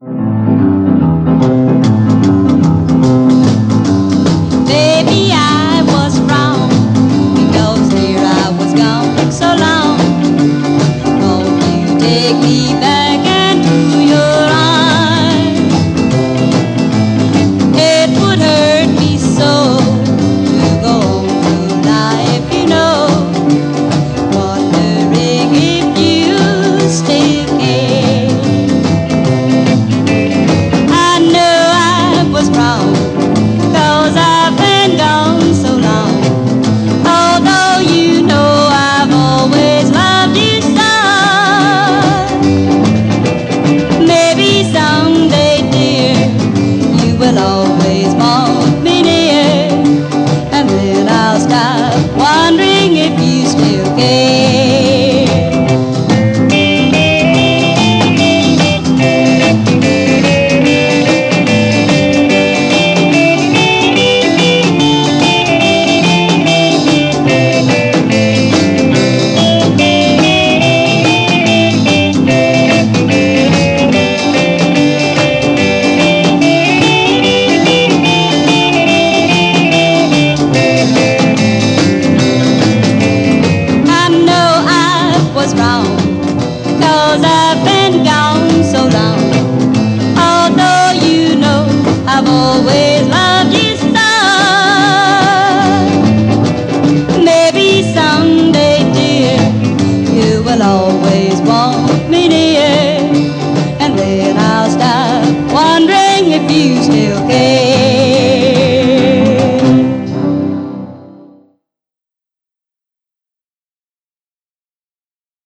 Baby, I was wrong because dear I was gone so long. Won't you take me back into your arms? It would hurt me so to go on through life, you know, wondering if you still care. I know I was wrong, 'cause I've been gone so long. Although you know I've always loved you so. Maybe someday, dear, you will always want me near, and then I'll stop wondering if you still care. I know I was wrong, 'cause I've been gone so long. Although you know I've always loved you so. Maybe someday, dear, you will always want me near, and then I'll stop wondering if you still care.